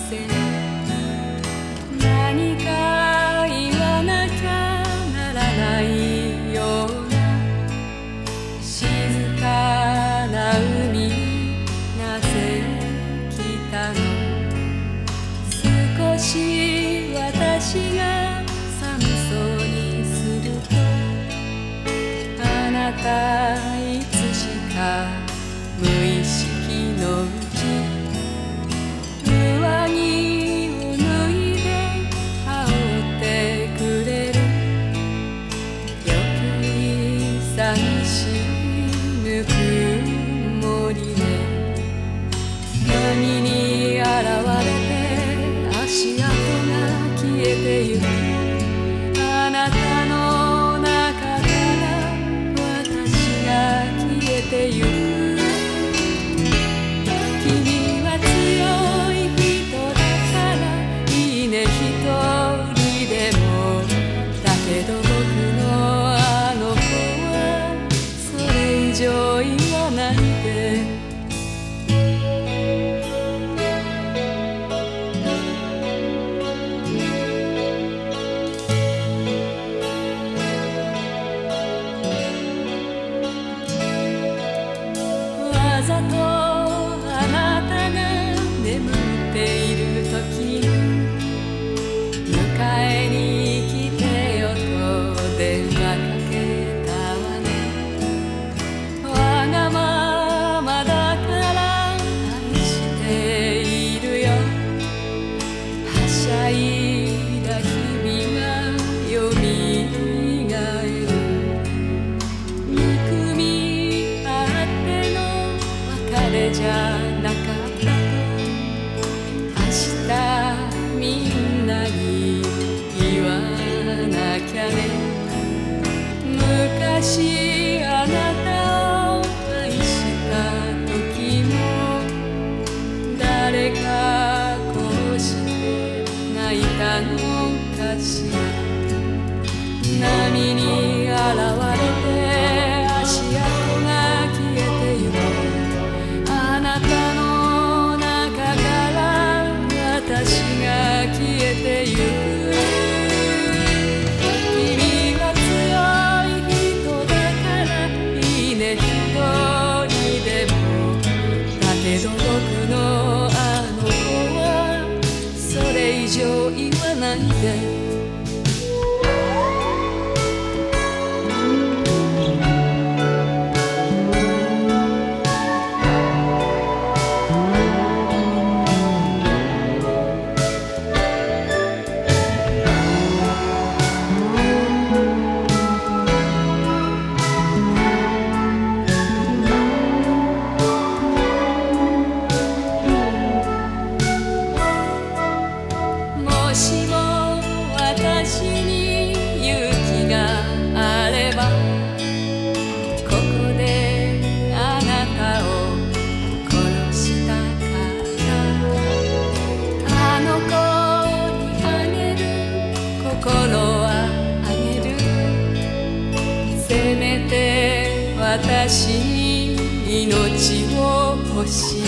せ何か言わなきゃならないような静かな海になぜ来たの。少し私が寒そうにするとあなたいつしか無意識のうち上着を脱いで羽織ってくれる。余計寂しいぬくもりで波に現れて足跡が消えてゆく。あなたの中から私が消えてゆく。わざとあなたが眠っている時に迎えに来てよと電話かけたわね。わがままだから愛しているよ。はしゃいだ日々がよみがえる。憎みあっての別れじゃなかったと明日みんなに言わなきゃね。昔あなたを愛した時も誰かこうして泣いたのかしら。波に現れて足跡が消えてゆく。あなたの中から私が消えてゆく。君は強い人だからいいね一人でも。だけど僕のあの子はそれ以上言わないで。もしも私に勇気があればここであなたを殺したかった。あの子にあげる心はあげる。せめて私に命を欲しい。